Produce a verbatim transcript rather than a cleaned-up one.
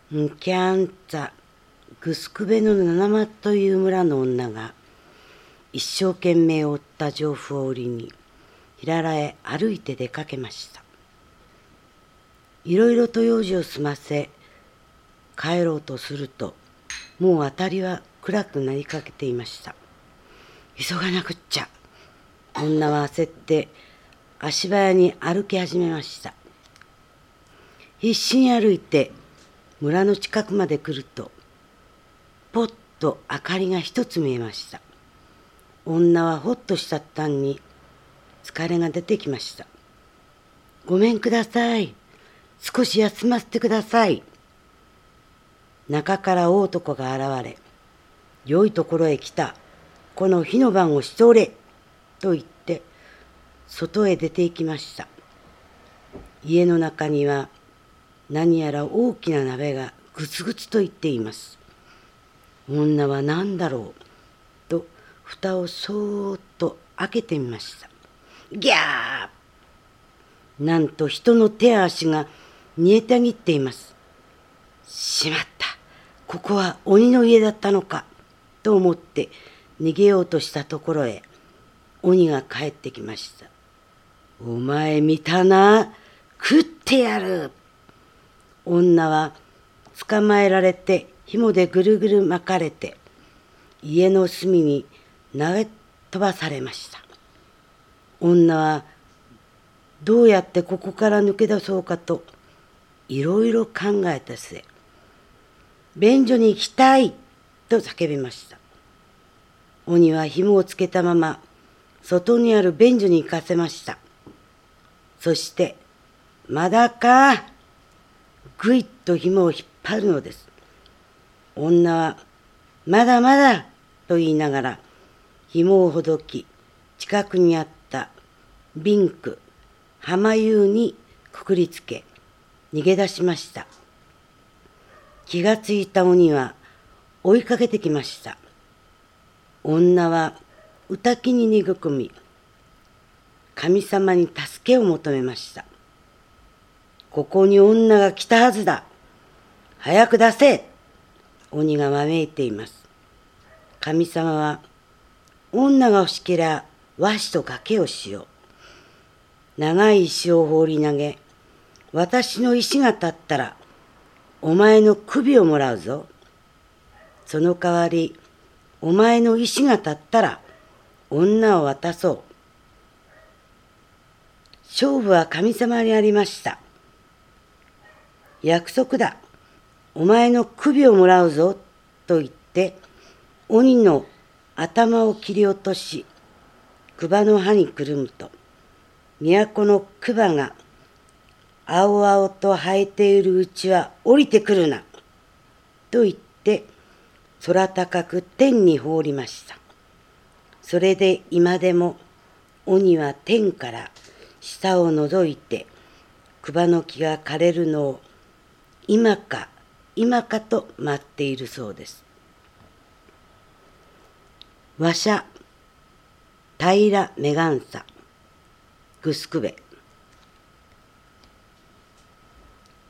んきゃんつぁぐすくべの七松という村の女が一生懸命追った情報を売りに平良へ歩いて出かけました。いろいろと用事を済ませ帰ろうとすると、もう辺りは暗くなりかけていました。急がなくっちゃ。女は焦って足早に歩き始めました。必死に歩いて村の近くまで来ると、ぽっと明かりが一つ見えました。女はほっとした途端に疲れが出てきました。ごめんください。少し休ませてください。中から大男が現れ、良いところへ来た。この火の番をしておれ。と言って外へ出て行きました。家の中には何やら大きな鍋がぐつぐつと言っています。女は何だろうと蓋をそーっと開けてみました。ギャー！なんと人の手足が煮えたぎっています。しまった。ここは鬼の家だったのかと思って逃げようとしたところへ鬼が帰ってきました。お前見たな。食ってやる。女は捕まえられて紐でぐるぐる巻かれて家の隅に投げ飛ばされました。女はどうやってここから抜け出そうかといろいろ考えた末、便所に行きたいと叫びました。鬼は紐をつけたまま外にある便所に行かせました。そしてまだか、ぐいっと紐を引っ張るのです。女はまだまだと言いながら紐をほどき、近くにあった瓶句浜湯にくくりつけ逃げ出しました。気がついた鬼は追いかけてきました。女はうたきに逃げ込み、神様に助けを求めました。ここに女が来たはずだ。早く出せ。鬼がわめいています。神様は、女が欲しけりゃわしと賭けをしよう。長い石を放り投げ、私の石が立ったらお前の首をもらうぞ。その代わりお前の石が立ったら女を渡そう。勝負は神様にありました。約束だ。お前の首をもらうぞ。と言って鬼の頭を切り落とし、桑の葉にくるむと、都の桑が青々と生えているうちは降りてくるな。と言って空高く天に放りました。それで今でも鬼は天から下を覗いて桑の木が枯れるのを今か今かと待っているそうです。わしゃ平めがんさぐすくべ